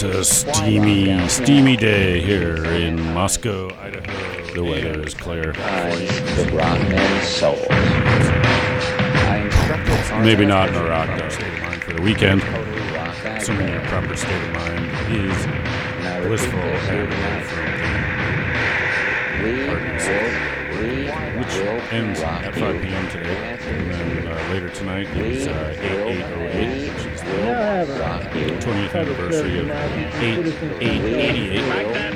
It's a steamy day here in Moscow, Idaho. The weather is clear. The rockman's soul. Maybe not in a rock state of mind for the weekend. Assuming your proper state of mind is blissful and which ends at 5 p.m. today, and then later tonight is 8808, which is the 20th anniversary of 8888.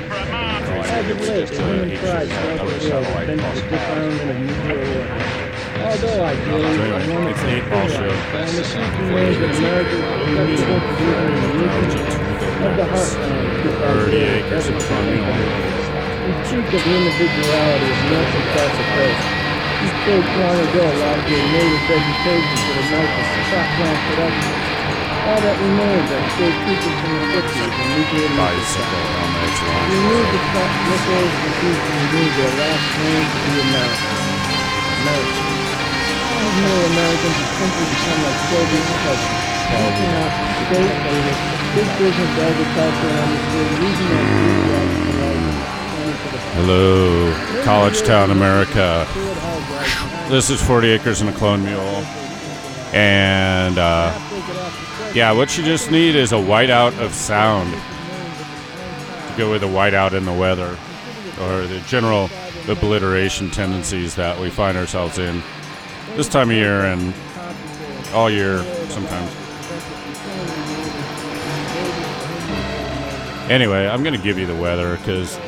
Although I do, it's the 8 Ball Show. Of the heartland, 30 acres of Columbia. the truth of individuality is not across the coast. These states long ago allowed their native vegetation for the nitrous crop plant production. All that remains are state secrets from the 50s and nuclear Bicycle helmets, We need to stop missiles and use to remove their last name to be American. American. These new Americans have simply become like Soviet cousins. Taking out state labor, big business agriculture and industry, using their Hello, College Town, America. This is 40 Acres and a Clone Mule. And, yeah, what you just need is a whiteout of sound to go with a whiteout in the weather, or the general obliteration tendencies that we find ourselves in this time of year and all year sometimes. Anyway, I'm going to give you the weather because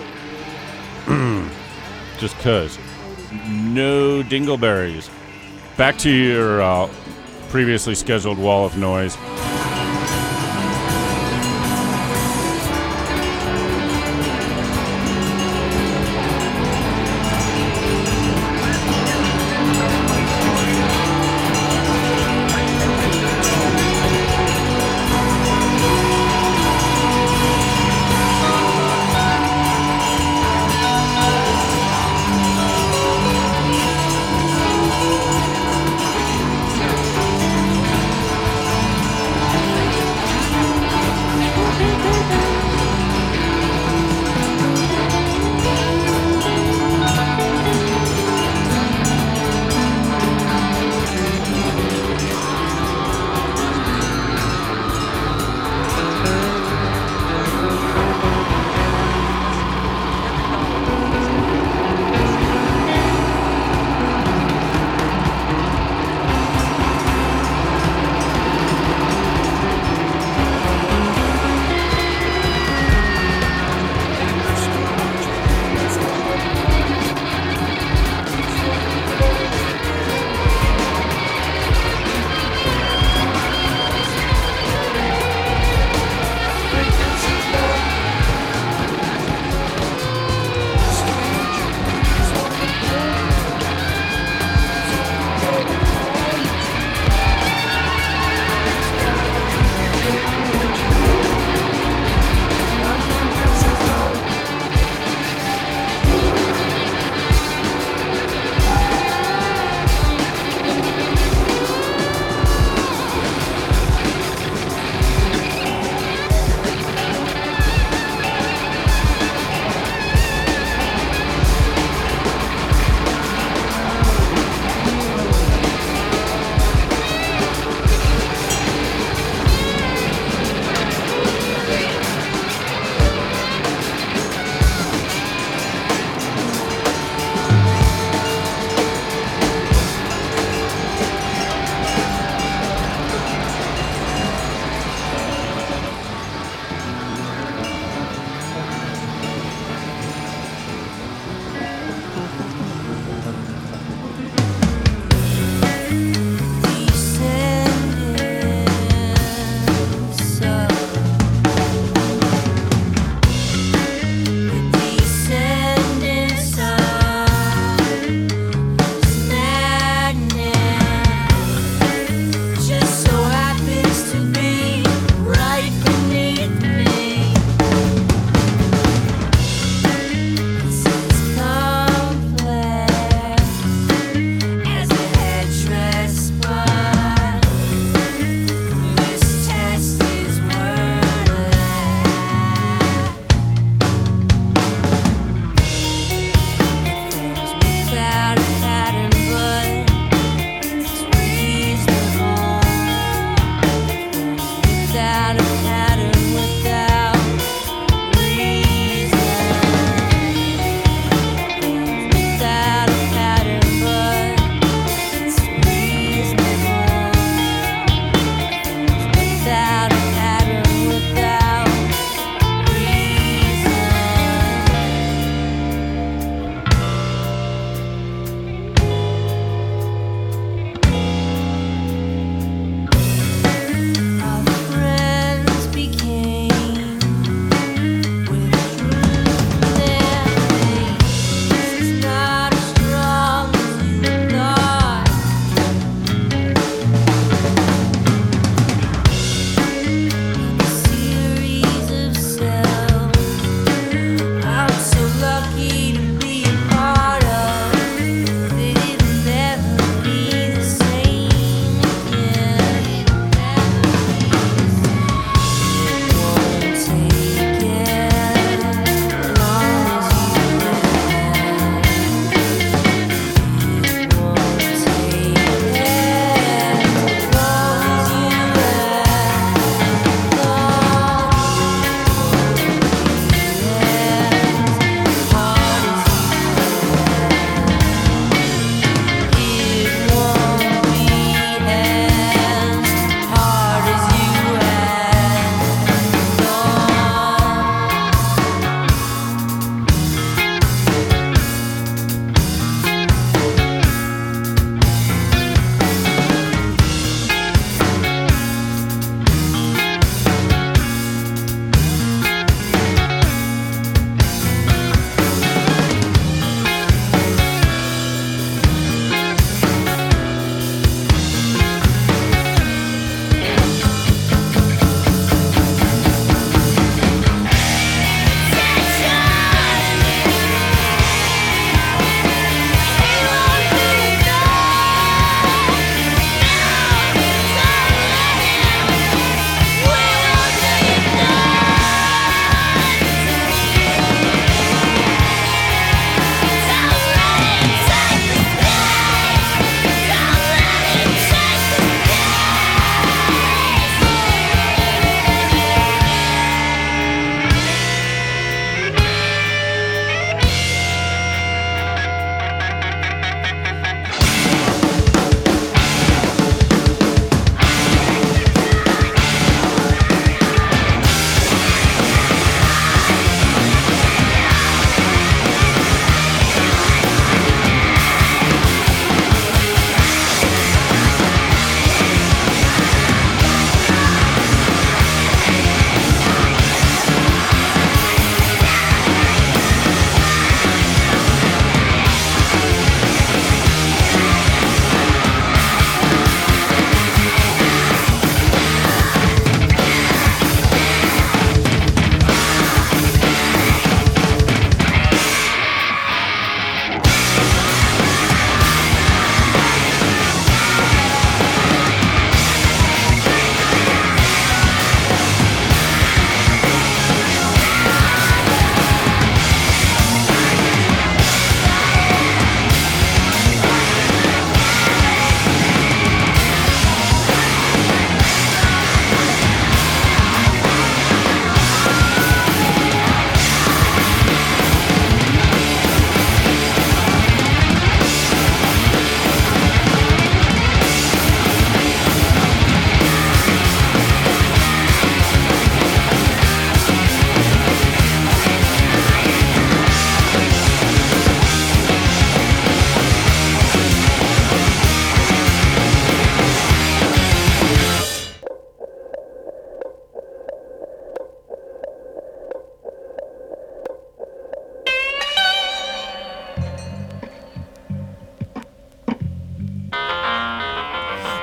just because. No dingleberries. Back to your previously scheduled wall of noise.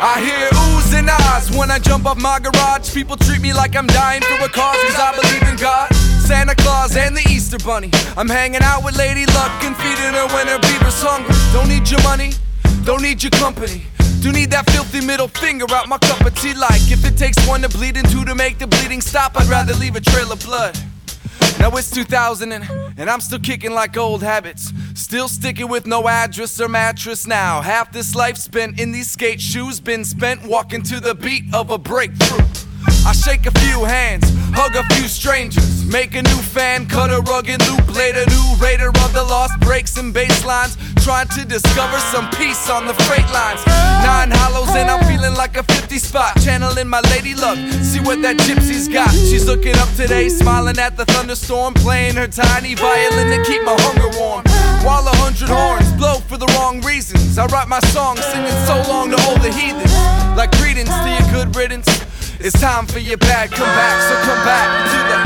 I hear oohs and ahs when I jump off my garage. People treat me like I'm dying for a cause, cause I believe in God, Santa Claus and the Easter Bunny. I'm hanging out with Lady Luck and feeding her when her beaver's hungry. Don't need your money, don't need your company. Do need that filthy middle finger out my cup of tea. Like if it takes one to bleed and two to make the bleeding stop, I'd rather leave a trail of blood. Now it's 2000 and I'm still kicking like old habits. Still sticking with no address or mattress now. Half this life spent in these skate shoes been spent walking to the beat of a breakthrough. I shake a few hands, hug a few strangers, make a new fan, cut a rugged loop, later new raider of the lost breaks and bass lines, trying to discover some peace on the freight lines. 9 hollows and I'm feeling like a 50 spot, channeling my lady luck, see what that gypsy's got. She's looking up today, smiling at the thunderstorm, playing her tiny violin to keep my hunger warm. While 100 horns blow for the wrong reasons, I write my song singing so long to all the heathens. Like greetings to your good riddance, it's time for your bad comeback, so come back to the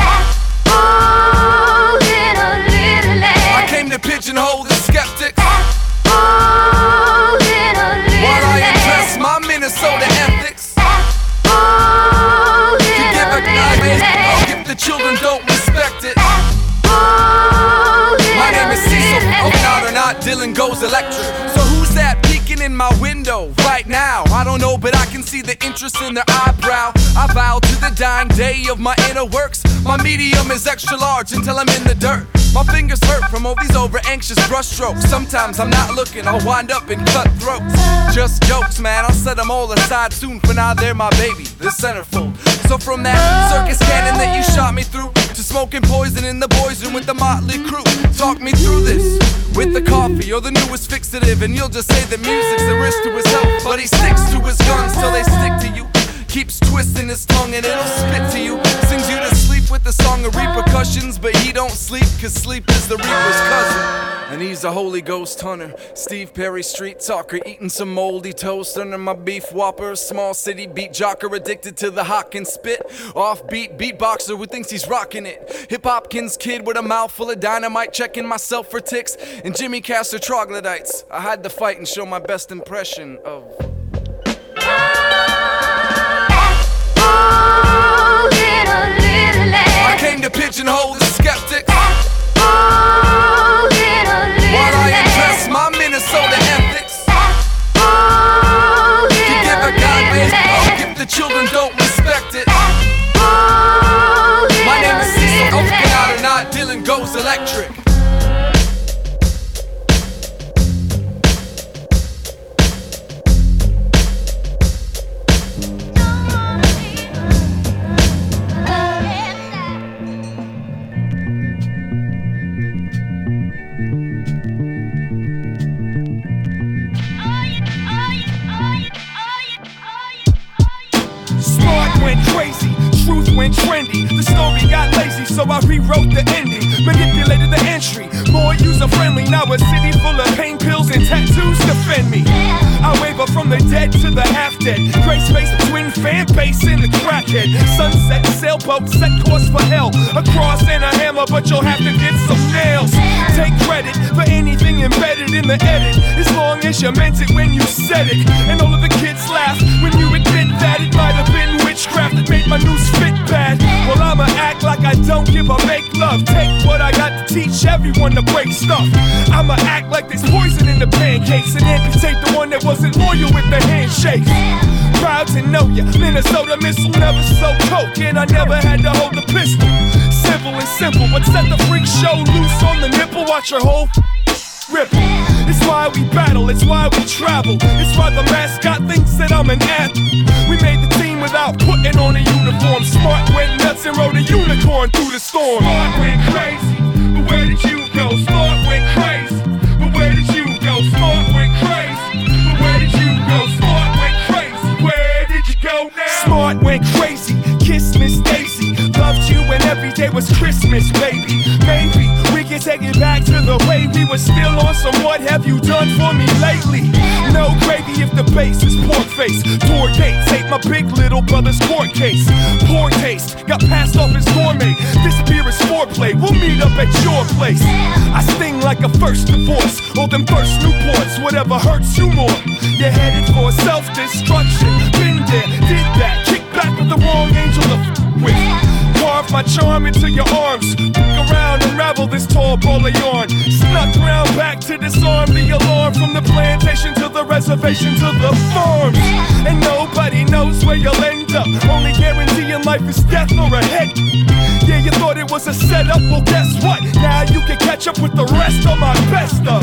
oh, little land. I came to pigeonhole the skeptics Oh, little while I land. address my Minnesota ethics. Oh, To give a little land. if the children don't respect it. Oh, My name is Cecil, little open out land. or not, Dylan goes electric. So who's that peeking in my window right now? I don't know, but I can see the interest in their eyebrow. I vow to the dying day of my inner works. My medium is extra large until I'm in the dirt. My fingers hurt from all these over-anxious brushstrokes. Sometimes I'm not looking, I'll wind up in cutthroats. Just jokes, man, I'll set them all aside soon. For now, they're my baby, the centerfold. So from that circus cannon that you shot me through, to smoking poison in the boys' room with the motley crew. Talk me through this with the coffee or the newest fixative, and you'll just say that music's the risk to his health. But he sticks to his guns till they stick to you. Keeps twisting his tongue and it'll spit to you. Sings you to sleep with the song of repercussions, but he don't sleep, cause sleep is the reaper's cousin. And he's a Holy Ghost hunter, Steve Perry street talker, eating some moldy toast under my beef whopper. Small city beat jocker, addicted to the hock and spit. Offbeat beatboxer who thinks he's rocking it. Hip Hopkins kid with a mouth full of dynamite, checking myself for ticks. And Jimmy Castor troglodytes. I had to fight and show my best impression of Oh, little land. I came to pigeonhole the skeptics Oh, little while I land. address my Minnesota ethics. Oh, To give a little God-based land. if the children don't respect it. Oh, My name is Cecil, little open land. out or not, Dylan goes electric. Smart went crazy, truth went trendy. The story got lazy, so I rewrote the ending. Manipulated the entry, more user-friendly. Now a city full of pain pills and tattoos defend me. I waver from the dead to the half-dead. Gray space between fan base and the crackhead. Sunset, sailboat, set course for hell. A cross and a hammer, but you'll have to get some nails. Take credit for anything embedded in the edit, as long as you meant it when you said it. And all of the kids laugh when you admit that it might have been witchcraft that made my news fit bad. Well, I'ma act like I don't give a make love. Take what I got to teach everyone to break stuff. I'ma act like there's poison in the pancakes and amputate the one that wasn't loyal with the handshakes. Proud to know ya, Minnesota missile never so coke, and I never had to hold the pistol. Civil and simple, but set the freak show loose on the nipple. Watch your whole ripple. It's why we battle, it's why we travel. It's why the mascot thinks that I'm an athlete. We made the team without putting on a uniform. Smart went nuts and rode a unicorn through the storm. Smart went crazy, but where did you go? Smart went crazy, but where did you go? Smart went crazy, but where did you go? Smart went crazy, where did you go now? Smart went crazy, kiss Miss Daisy. Loved you and every day was Christmas, baby. Maybe we can take it back to the way we were still on some what have you done for me lately? No gravy if the base is pork face. Tour dates, ate my big little brother's court case. Poor taste, got passed off as gourmet. This beer is foreplay, we'll meet up at your place. I sting like a first divorce, or them first Newports, whatever hurts you more. You're headed for self-destruction. Been there, did that, kick back with the wrong angel to with. Carve my charm into your arms. Look around, unravel this tall ball of yarn. Snuck around back to disarm the alarm. From the plantation to the reservation to the farms. And nobody knows where you'll end up. Only guarantee in life is death or a head. Yeah, you thought it was a setup, well guess what? Now you can catch up with the rest of my best of.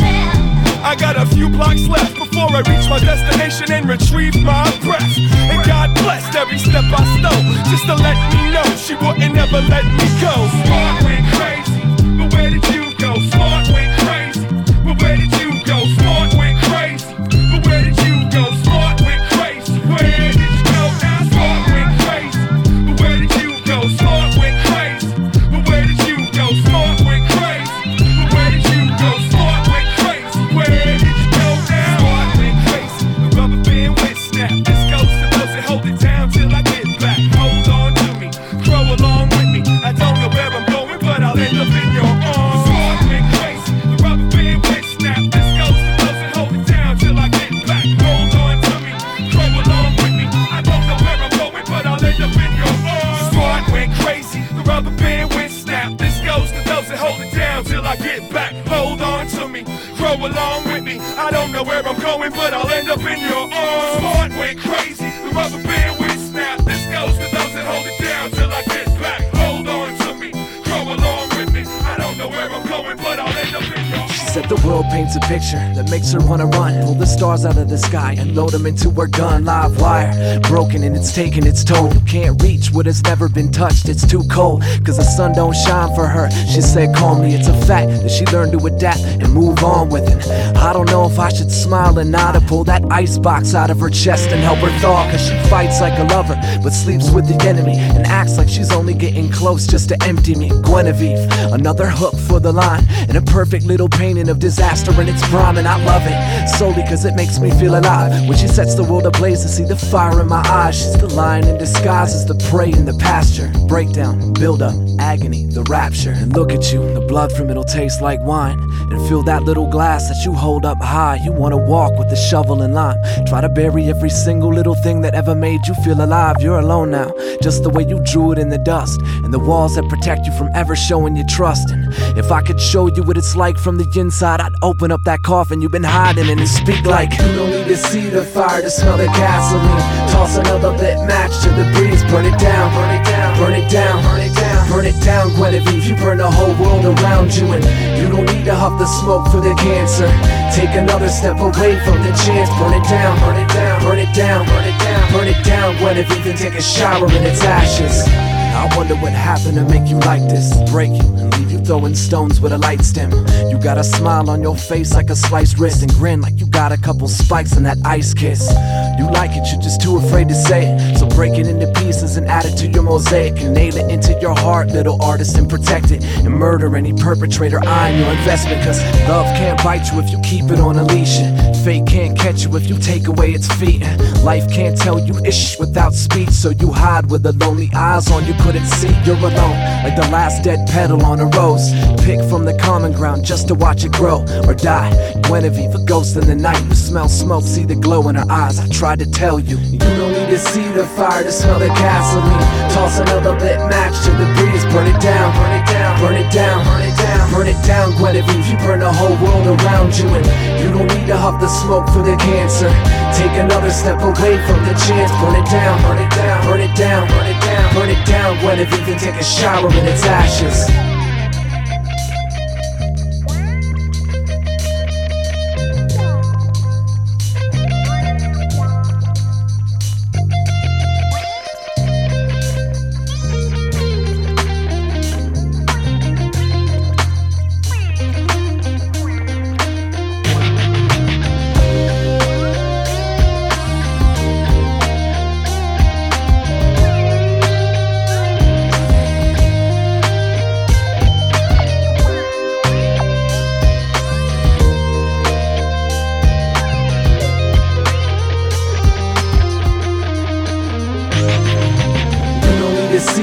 I got a few blocks left before I reach my destination and retrieve my breath. And God blessed every step I stole, just to let me know she wouldn't ever let me go. Smart went crazy, but where did you go? Smart went crazy, but where did you go? Smart went crazy, but where did you go? Smart went crazy, where did you go? Now smart went crazy, but where did you go? Smart went crazy, but where did you go? Smart went crazy, but where did you go? Smart went crazy, where did you go now? Smart went crazy, the rubber band went snap. This goes to those that hold it down till I get back. Hold on to me, grow along with me. I don't know where I'm going, but I'll end up in your arms. Smart went crazy, the rubber band went snap. This goes to those that hold it down till I get back. Hold on to me, grow along with me. I don't know where I'm going, but I'll end up in your arms. Smart went crazy, the rubber band went snap. This goes to those that hold it down till I get back. Hold on to me, grow along with me. I don't know where I'm going, but I'll end up in your arms. Smart went crazy, the rubber band went snap. This goes to those that hold it down till I get back. Hold on to me, grow along with me. I don't know where I'm going, but I'll end up in your arms. She said the world paints a picture that makes her wanna run. Pull the stars out of the sky and load them into her gun. Live wire, broken and it's taking its toll. You can't reach what has never been touched, it's too cold. Cause the sun don't shine for her. She said calmly, it's a fact that she learned to adapt and move on with it. I don't know if I should smile or not, or pull that ice box out of her chest and help her thaw. Cause she fights like a lover, but sleeps with the enemy, and acts like she's only getting close just to empty me. Guinevere, another hook for the line, and a perfect little painting of disaster in its prime. And I love it, solely cause it makes me feel alive. When she sets the world ablaze to see the fire in my eyes. She's the lion in disguise as the prey in the pasture. Breakdown, build up, agony, the rapture. And look at you, the blood from it'll taste like wine. And fill that little glass that you hold up high. You wanna walk with the shovel and lime. Try to bury every single little thing that ever made you feel alive. You're alone now, just the way you drew it in the dust. And the walls that protect you from ever showing your trust. And if I could show you what it's like from the inside, I'd open up that coffin you've been hiding in and speak like, you don't need to see the fire to smell the gasoline. Toss another lit match to the breeze. Burn it down, burn it down, burn it down, burn it down, burn it down, Guinevere. You burn the whole world around you, and you don't need to huff the smoke for the cancer. Take another step away from the chance. Burn it down, burn it down, burn it down, burn it down, burn it down, Guinevere. Then take a shower in its ashes. I wonder what happened to make you like this. Break you and leave you throwing stones with a light stem. You got a smile on your face like a sliced wrist, and grin like you got a couple spikes in that ice kiss. You like it, you're just too afraid to say it. So break it into pieces and add it to your mosaic, and nail it into your heart, little artist, and protect it. And murder any perpetrator eyeing your investment. Cause love can't bite you if you keep it on a leash. Fate can't catch you if you take away its feet. Life can't tell you ish without speech, so you hide with the lonely eyes on you couldn't see. You're alone, like the last dead petal on a rose. Pick from the common ground just to watch it grow or die. Guinevere, the ghost in the night. You smell smoke, see the glow in her eyes. I tried to tell you, you don't need to see the fire to smell the gasoline. Toss another lit match to the breeze. Burn it down, burn it down, burn it down, burn it down, burn it down, Guinevere. You burn the whole world around you, and you don't need to huff the smoke for the cancer. Take another step away from the chance. Burn it down, burn it down, burn it down, burn it down, burn it down, Guinevere. Then take a shower in its ashes.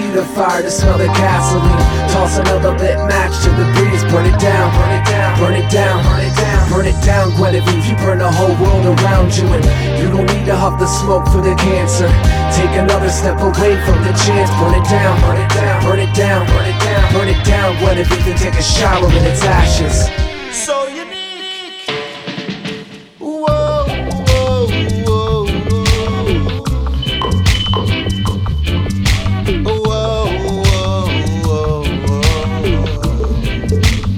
need a fire to smell the gasoline. Toss another lit match to the breeze. Burn it down, burn it down, burn it down, burn it down, burn it down, Guinevere. You burn the whole world around you, and you don't need to huff the smoke for the cancer. Take another step away from the chance. Burn it down, burn it down, burn it down, burn it down, burn it down, Guinevere. Then take a shower in its ashes. So unique. Whoa, whoa, whoa, whoa, whoa, whoa, whoa.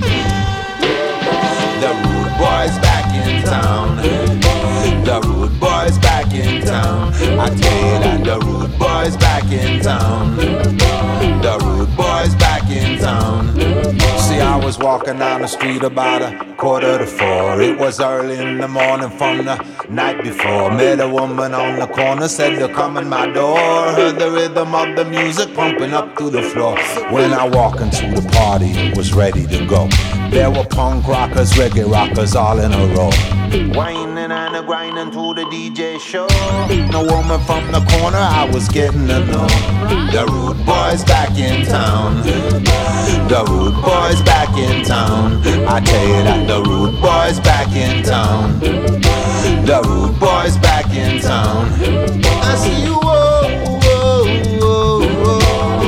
The rude boys back in town. The rude boys back in town. I tell you that the rude boys back in town. The rude boys back in town. See, I was walking down the street about 3:45. It was early in the morning from the night before. Met a woman on the corner, said to come in my door. Heard the rhythm of the music pumping up through the floor. When I walked into the party, it was ready to go. There were punk rockers, reggae rockers, all in a row. Whining and grinding to the DJ show. No woman from the corner, I was getting to know. The rude boys back in town. The rude boys back in town. I tell you that the rude boys back in town. The rude boys back in town. I see you, whoa, whoa, whoa, whoa.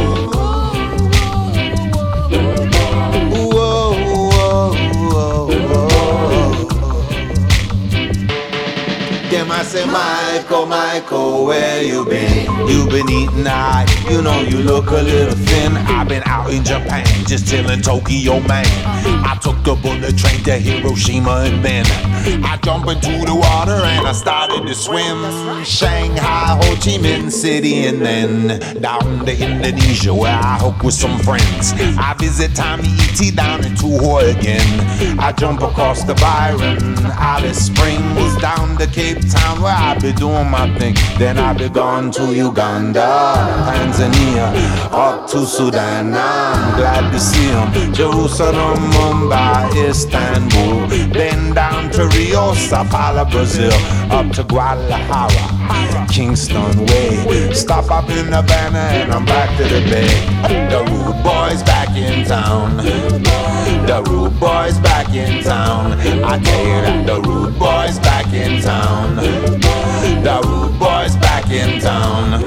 Them I say, Michael, Michael, where you been? You been eating high, you know you look a little thin. I've been out in Japan, just chillin' Tokyo, man. I took the bullet train to Hiroshima and then I jump into the water and I started to swim. Shanghai, Ho Chi Minh City, and then down to Indonesia where I hook with some friends. I visit Tommy E.T. down in Tuhoi again. I jump across the Byron, Alice Springs, down to Cape Town where I be doing my thing. Then I be gone to Uganda, Tanzania, up to Sudan. I'm glad to see him. Jerusalem, Mumbai, Istanbul, then down to Rio, Sao Paulo, Brazil, up to Guadalajara, Kingston Way. Stop up in Havana and I'm back to the Bay. The rude boys back in town. The rude boys back in town. I tell you that the rude boys back in town. The rude boys back in town.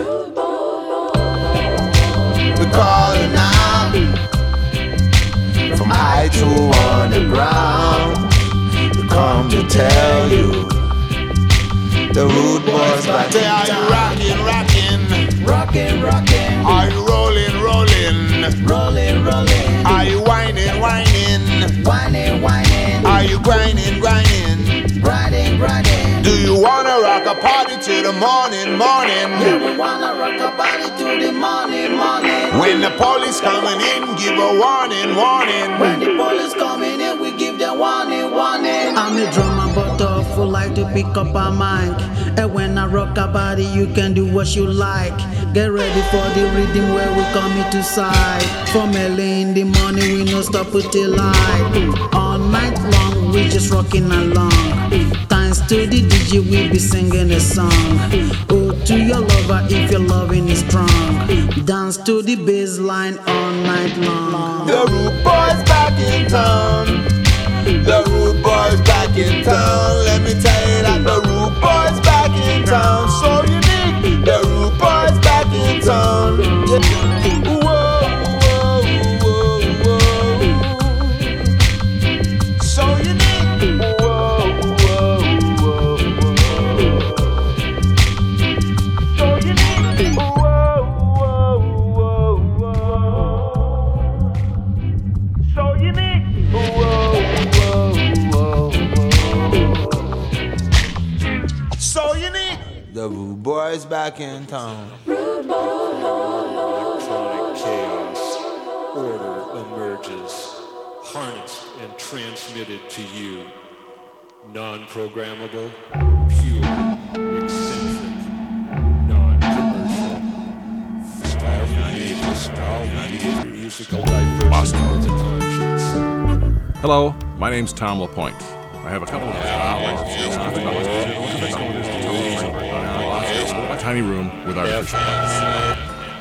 We're calling out from high to underground. We come to tell you the rude boys back in town. Are you rockin', rockin'? Rockin', rockin'. Are you rollin', rollin'? Rollin', rollin'. Are you whining, whining? Whining, whining. Are you grinding, grinding? Grinding, grinding. Do you wanna rock a party till the morning, morning? Yeah, we wanna rock a party till the morning, morning. When the police coming in, give a warning, warning. When the police coming in, we give them warning, warning. I'm a drummer, but awful like to pick up a mic. And when I rock a body, you can do what you like. Get ready for the rhythm where we come into sight. From early in the morning, we no stop until light. All night long, we just rocking along. Thanks to the DJ, we be singing a song. Oh, to your lover if your loving is strong. Dance to the bass line all night long. The rude boys back in town. The rude boys back in town. Let me tell you that the rude boys back in town. So unique. The rude boys back in town. Yeah. Whoa, whoa, whoa, whoa. So unique. Whoa, whoa, whoa, whoa. So unique. Whoa, whoa, whoa, whoa. So unique. Whoa. So unique. The rude boys back in town. Electronic chaos, order emerges, harnessed and transmitted to you. Non-programmable, pure, eccentric, non-commercial. Style-mediated musical diversity. Hello, my name's Tom LaPointe. I have a couple of a tiny room with artificial lights.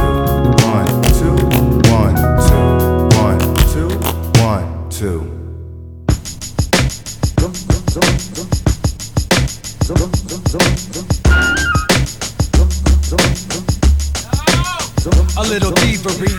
A little thievery.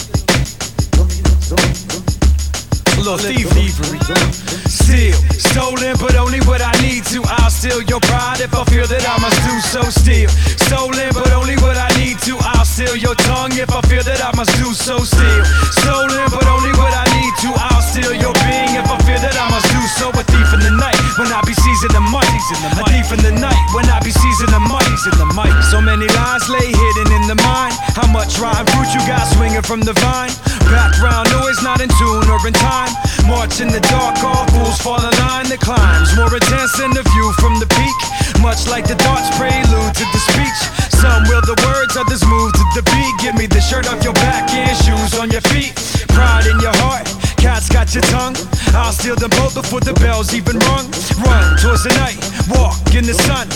A little thievery. Steal, stolen, but only what I need to. I'll steal your pride if I feel that I must do so. Steal, stolen, but only what I need to. I'll steal your tongue if I feel that I must do so. Steal, stolen, but only what I need to. I'll steal your being if I feel that I must do so. A thief in the night when I be seizing the mic. A thief in the night when I be seizing the mic. So many lies lay hidden in the mind. How much rotten fruit you got swinging from the vine? Background noise not in tune or in time. March in the dark, all fools fall in line. The climbs more intense than the view from the peak. Much like the thoughts prelude to the speech. Some will the words, others move to the beat. Give me the shirt off your back and shoes on your feet. Pride in your heart, cats got your tongue. I'll steal them both before the bells even rung. Run towards the night, walk in the sun. Like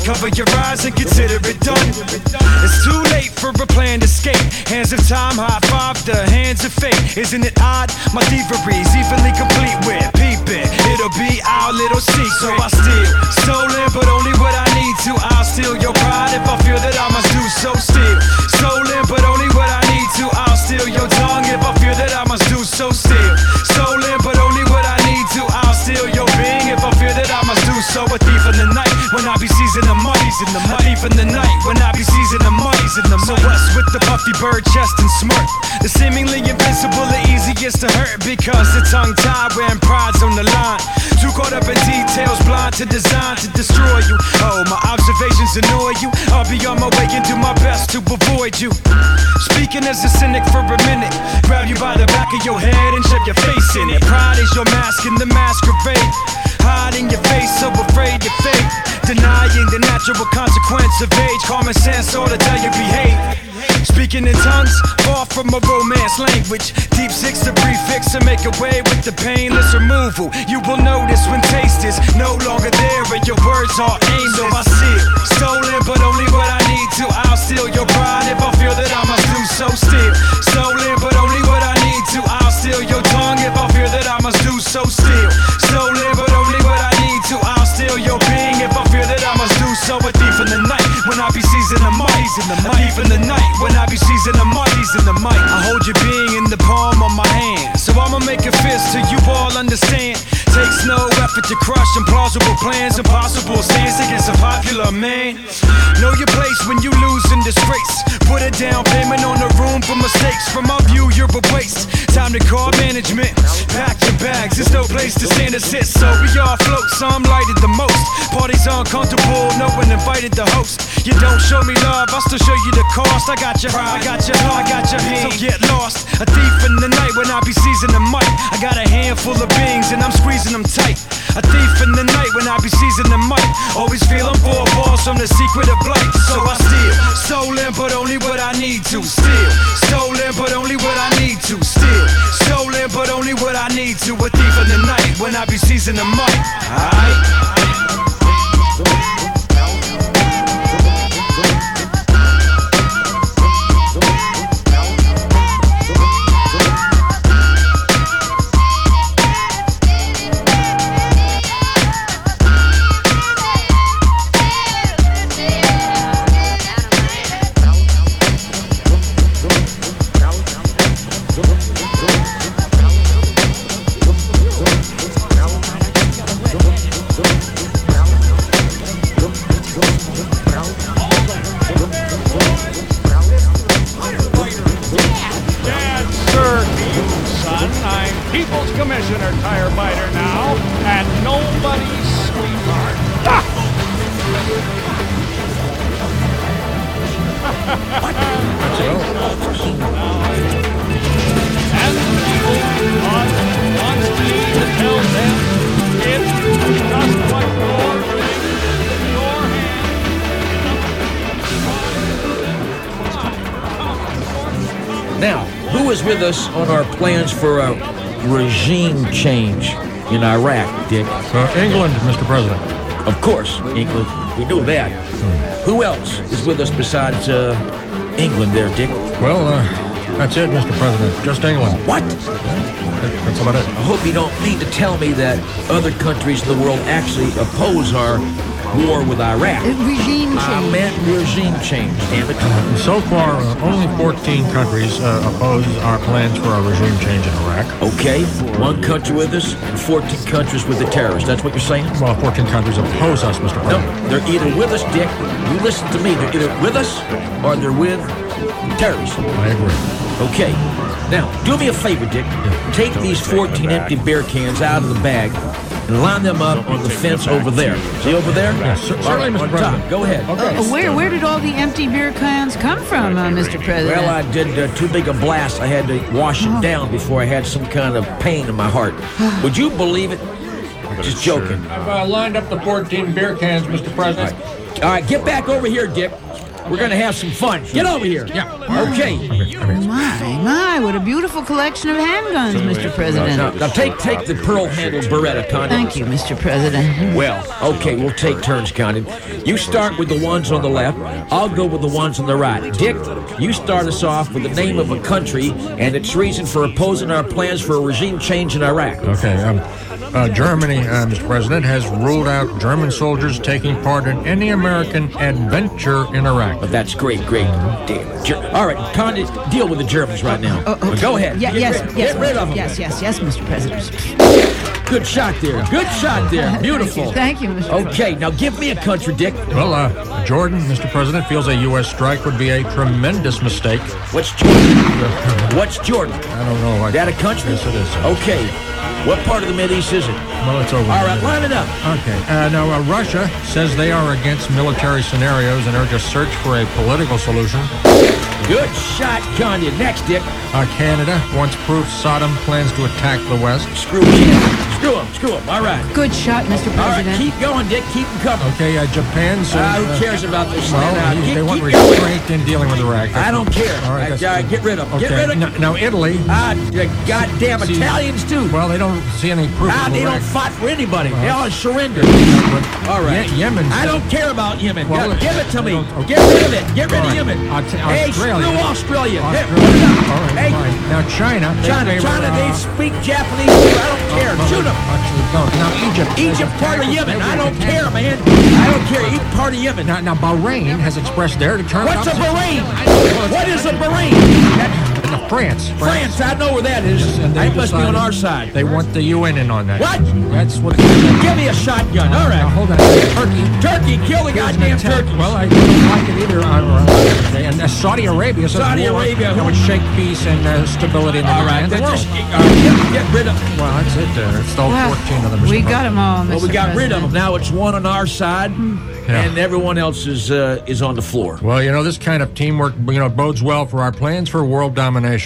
Cover your eyes and consider it done. It's too late for a planned escape. Hands of time, high five the hands of fate. Isn't it odd? My thievery's evenly complete with peeping. It'll be our little secret. So I steal, stolen, but only what I need to. I'll steal your pride if I feel that I must do so. Steal, stolen, but only what I need to. I'll steal your tongue if I feel that I must do so. Steal, stolen, but only what I need to. I'll steal your being if I feel that I must do so. A thief in the night when I be seizing the monies in the mic. A thief in the night when I be seizing the monies in the mic. So what's with the puffy bird chest and smirk? The seemingly invincible, the easiest to hurt because the tongue tied when pride's on the line. Too caught up in details, blind to design to destroy you. Oh, my observations annoy you. I'll be on my way and do my best to avoid you. Speaking as a cynic for a minute, grab you by the back of your head and shove your face in it. Pride is your mask in the masquerade. Hiding your face, so afraid to fade. Denying the natural consequence of age. Common sense ought to tell you behave. Speaking in tongues, far from a romance language. Deep six, the prefix to make away with the painless removal. You will notice when taste is no longer there and your words are aimless. So I steal, stolen, but only what I need to. I'll steal your pride if I feel that I must do so. Steal, stolen, but only what I need to. I'll steal your tongue if I feel that I must do so. Steal, stolen, but only what I need to. I'll steal your being if I feel that I must do so. A thief in the night when I be seizing the mice in the mic. A thief in the night when I be seizing the mice in the mic. I hold your being in the palm of my hand, so I'ma make a fist till you all understand. Takes no effort to crush implausible plans, impossible stance against a popular man. Know your place when you lose in disgrace. Put a down payment on the room for mistakes. From my view, you're a waste. Time to call management. Pack your bags, there's no place to stand or sit. So we all float, some lighted the most. Parties uncomfortable, no one invited the host. You don't show me love, I still show you the cost. I got your pride, I got your heart, I got your hand. So get lost. A thief in the night when I be seizing the mic. I got a handful of beans and I'm squeezing them tight. A thief in the night when I be seizing the mic. Always feeling for balls from the secret of blight. So I steal, stolen, but only what I need to. Steal, stolen, but only what I need to. Steal, stolen, but only what I need to. A thief in the night when I be seizing the mic. Alright. Commissioner Tire Biter now, and nobody's sweetheart. And wants me to tell them it's just what you're doing in your hand. Now, who is with us on our plans for a regime change in Iraq, Dick? England, Mr. President. Of course, England. We knew that. Who else is with us besides England there, Dick? Well, that's it, Mr. President. Just England. What? That's about it. I hope you don't mean to tell me that other countries in the world actually oppose our war with Iraq. Regime change. I meant regime change, damn it. So far, only 14 countries oppose our plans for a regime change in Iraq. Okay, one country with us and 14 countries with the terrorists. That's what you're saying? Well, 14 countries oppose us, Mr. President. No, they're either with us, Dick. You listen to me. They're either with us or they're with terrorists. I agree. Okay. Now, do me a favor, Dick. Take these 14 empty beer cans out of the bag and line them up on the fence over there. See over there? Yes, certainly, Mr. President. Go ahead. Okay. Where did all the empty beer cans come from, Mr. President? Well, I did too big a blast. I had to wash it down before I had some kind of pain in my heart. Would you believe it? Just joking. I've lined up the 14 beer cans, Mr. President. All right, get back over here, Dick. We're going to have some fun. Get over here. Yeah. Okay. My, what a beautiful collection of handguns, Mr. President. Now take the pearl-handled Beretta, Connie. Thank you, Mr. President. Well, okay, we'll take turns, Connie. You start with the ones on the left. I'll go with the ones on the right. Dick, you start us off with the name of a country and its reason for opposing our plans for a regime change in Iraq. Okay, Germany, Mr. President, has ruled out German soldiers taking part in any American adventure in Iraq. But that's great. Damn. All right, Connie, deal with the Germans right now. Okay. Go ahead. Yes, Get rid of them. Yes, Mr. President. Good shot there. Beautiful. Thank you, Mr. President. Okay, now give me a country, Dick. Well, Jordan, Mr. President, feels a U.S. strike would be a tremendous mistake. What's Jordan? What's Jordan? I don't know. Is that a country? Yes, it is. Okay. What part of the Mideast is it? Well, it's over. All right, line it up. Okay. Now, Russia says they are against military scenarios and urge a search for a political solution. Good shot, Kanye. Next, Dick. Canada wants proof Saddam plans to attack the West. Screw Canada. Screw him. All right. Good shot, Mr. President. All right, keep going, Dick. Keep them covered. Okay, Japan says... who cares about this? They want restraint in dealing with Iraq. I don't care. All right, get rid of them. Okay. Get rid of them. Now, Italy... the goddamn Italians, too. Well, they don't see any proof of they Iraq. don't fight for anybody. They all surrender. All right. Yemen... I don't care about Yemen. Well, give it to me. Okay. Get rid of it. Get rid of Yemen. Australia. Hey, screw Australia. All right, Hey, fine. Now, China, they speak Japanese too. I don't care. Shoot them. Actually, don't. Now, Egypt, part of Yemen. I don't care, man. I don't care. Each part of Yemen. Now, Bahrain has expressed their determination. What's a Bahrain? What is a Bahrain? France. France, I know where that is. Yes, and they must be on our side. They want the UN in on that. What? That's what. Give me a shotgun. All right. Now, hold on. Turkey, kill the goddamn turkey. Well, I don't like it either. And Saudi Arabia says that would shake peace and stability in the world. Get rid of them. Well, that's it. It's all 14 of them. We got them all, Mr. Well, we got President. rid of them. Now it's one on our side, and everyone else is on the floor. Well, this kind of teamwork, bodes well for our plans for world domination.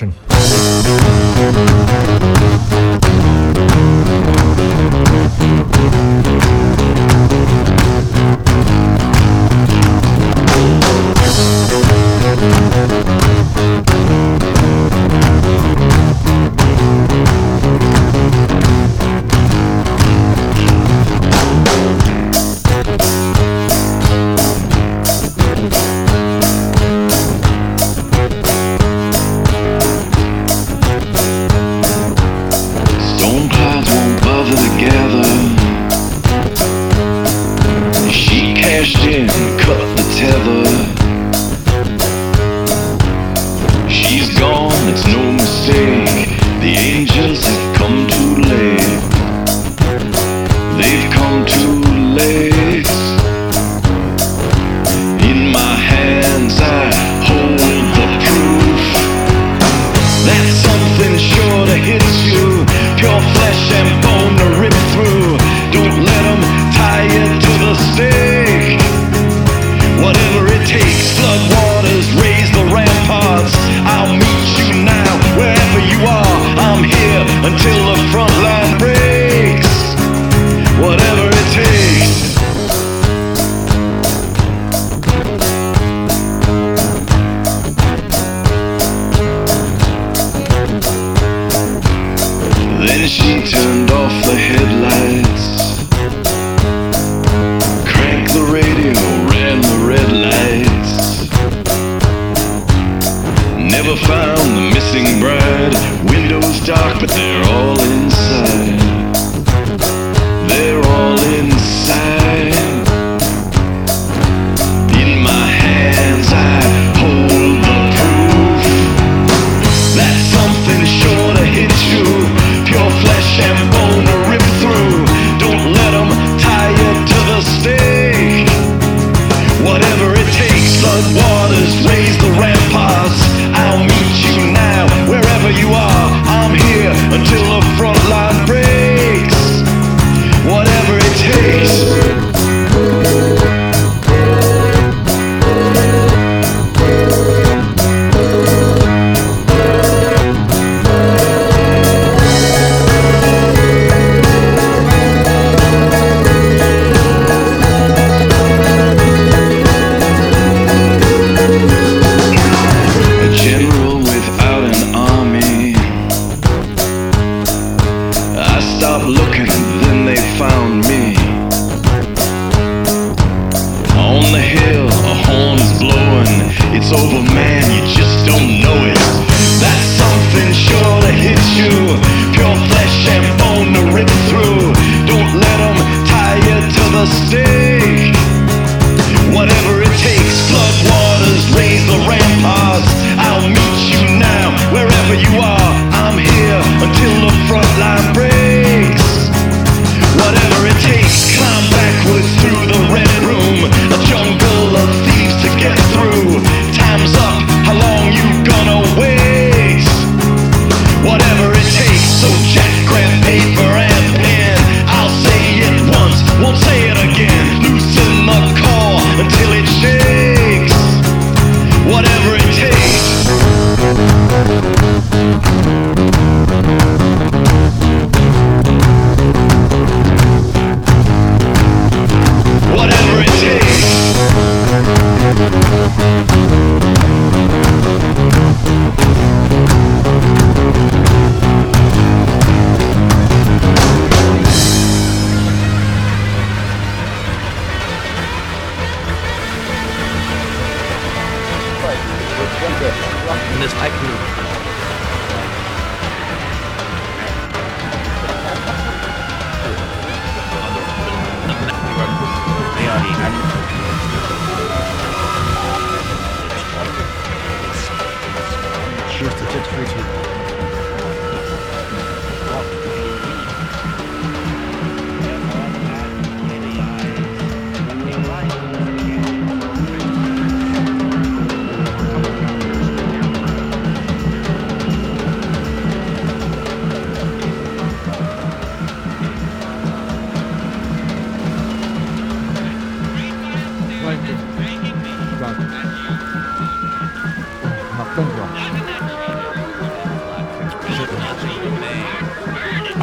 Until the front line breaks, whatever it takes.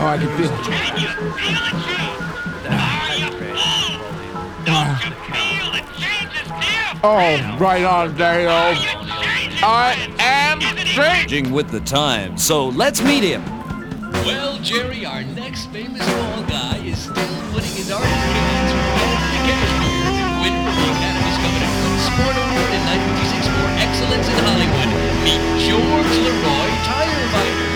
Oh, I can feel it. Oh, right on, Dale. I am changing with the times, so let's meet him. Well, Jerry, our next famous ball guy is still putting his art opinions to Cashmere, winner of the Academy's coveted Good Sport Award in 1956 for excellence in Hollywood. Meet George Leroy Tire Fighter.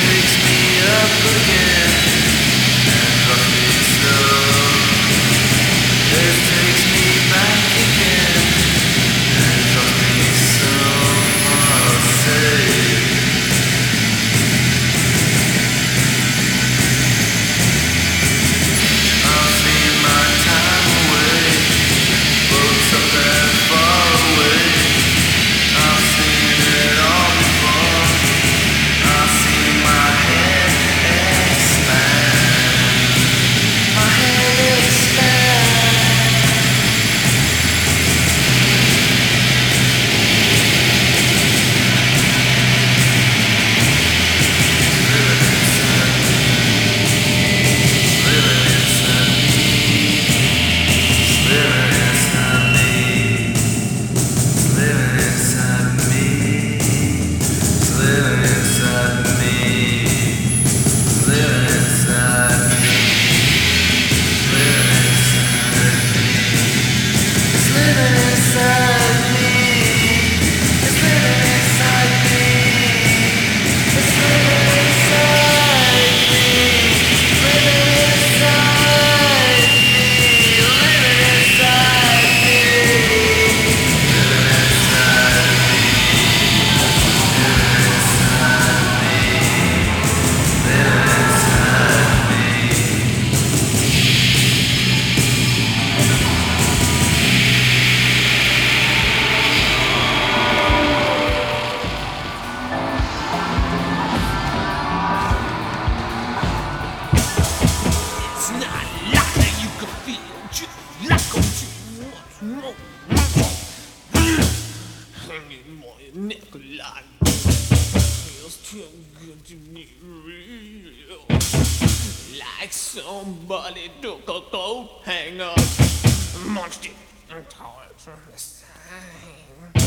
Like somebody took a coat hanger, munched it and tore it from the side.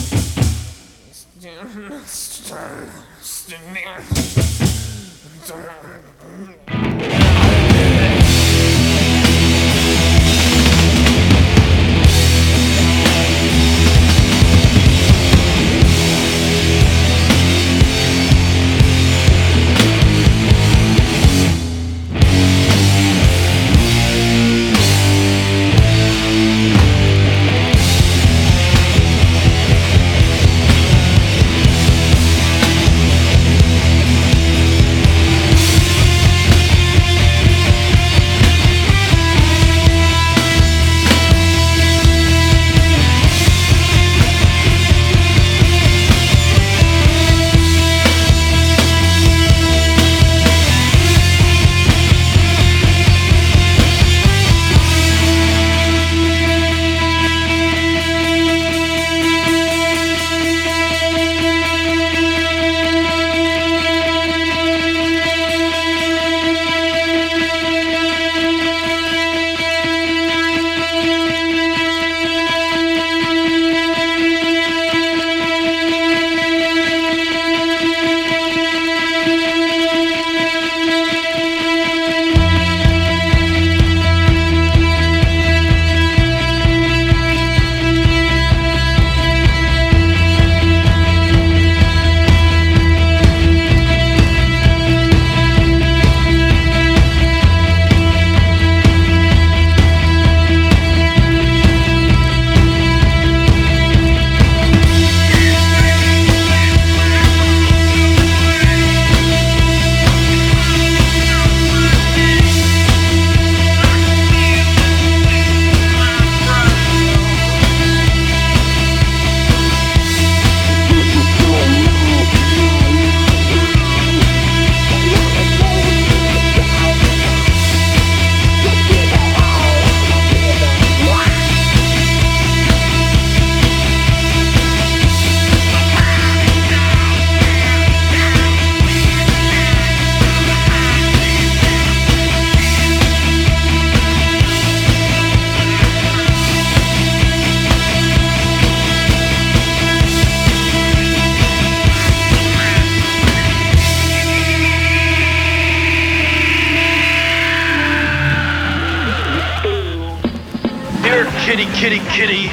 Kitty, kitty, kitty.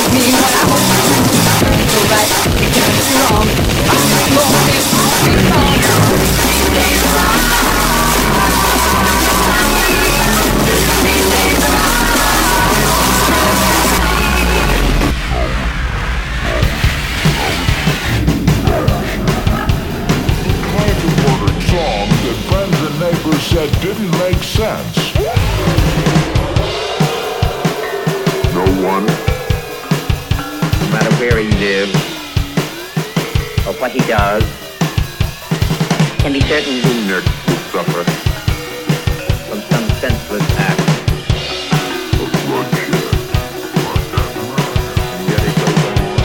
mean what I want to do. It's alright, it can't be wrong. I'm gonna make my sweet song. These days are Songs that friends and neighbors said didn't make sense. No one, no matter where he lives or what he does, can be certain ignorant will suffer from some senseless act of bloodshed. and yet it goes on and on.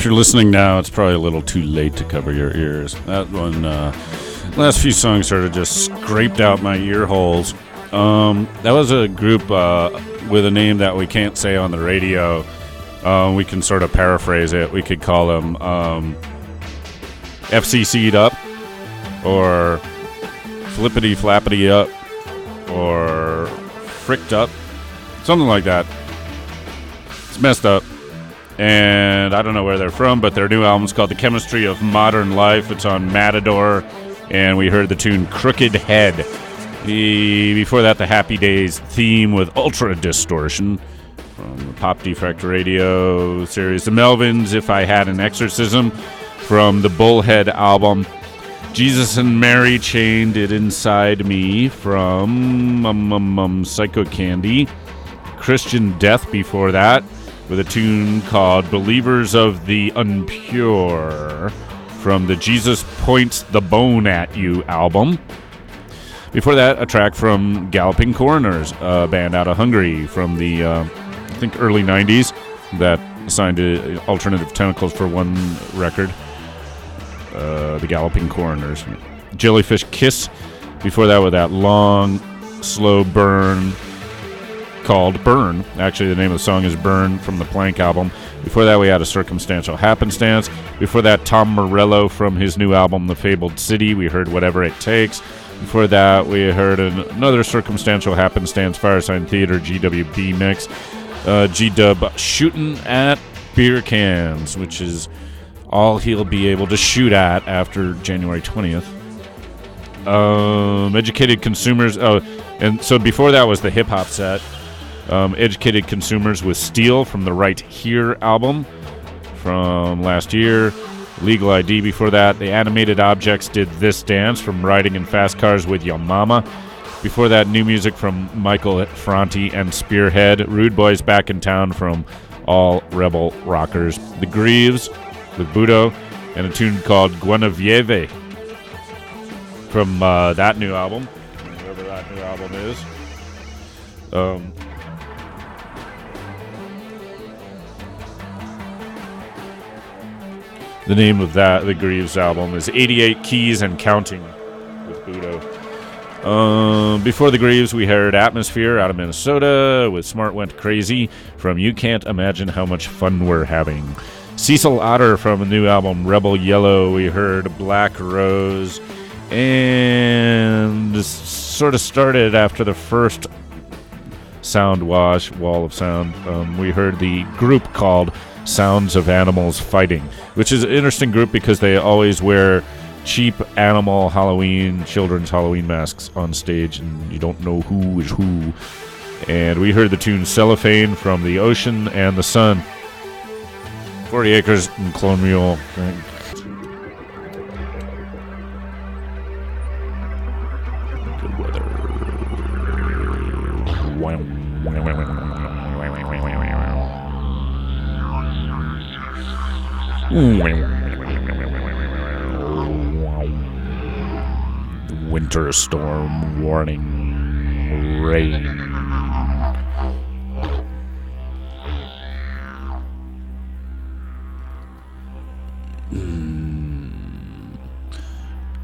if you're listening now, it's probably a little too late to cover your ears. That one, last few songs sort of just scraped out my ear holes. That was a group with a name that we can't say on the radio. We can sort of paraphrase it. We could call them FCC'd Up, or Flippity Flappity Up, or Fricked Up, something like that. It's messed up, and I don't know where they're from, but their new album's called The Chemistry of Modern Life. It's on Matador, and we heard the tune Crooked Head. Before that, the Happy Days theme with Ultra Distortion from the Pop Defect Radio series. The Melvins, If I Had an Exorcism, from the Bullhead album. Jesus and Mary Chained It Inside Me from Psycho Candy. Christian Death before that, with a tune called Believers of the Unpure from the Jesus Points the Bone at You album. Before that, a track from Galloping Coroners, a band out of Hungary from the, I think, early 90s that signed to Alternative Tentacles for one record. The Galloping Coroners. Jellyfish Kiss. Before that, with that long, slow burn called Burn. Actually, the name of the song is Burn from the Plank album. Before that, we had a Circumstantial Happenstance. Before that, Tom Morello from his new album, The Fabled City. We heard Whatever It Takes. Before that, we heard another Circumstantial Happenstance, Firesign Theater GWB mix. G-Dub Shooting at Beer Cans, which is all he'll be able to shoot at after January 20th. Educated Consumers. Oh, and so before that was the hip-hop set. Educated Consumers with Steel from the Right Here album from last year. Legal ID before that. The Animated Objects did This Dance from Riding in Fast Cars with Your Mama. Before that, new music from Michael Franti and Spearhead. Rude Boys Back in Town from All Rebel Rockers. The Greaves with Budo, and a tune called Guinevere from that new album, whatever that new album is. The name of that, the Greaves album, is 88 Keys and Counting with Budo. Before the Greaves, we heard Atmosphere out of Minnesota with Smart Went Crazy from You Can't Imagine How Much Fun We're Having. Cecil Otter from a new album, Rebel Yellow. We heard Black Rose, and sort of started after the first Sound Wash, Wall of Sound. We heard the group called Sounds of Animals Fighting, which is an interesting group because they always wear cheap animal Halloween, children's Halloween masks on stage, and you don't know who is who. And we heard the tune Cellophane from The Ocean and the Sun. 40 Acres and Clone Mule. Good weather. Winter storm warning. Rain.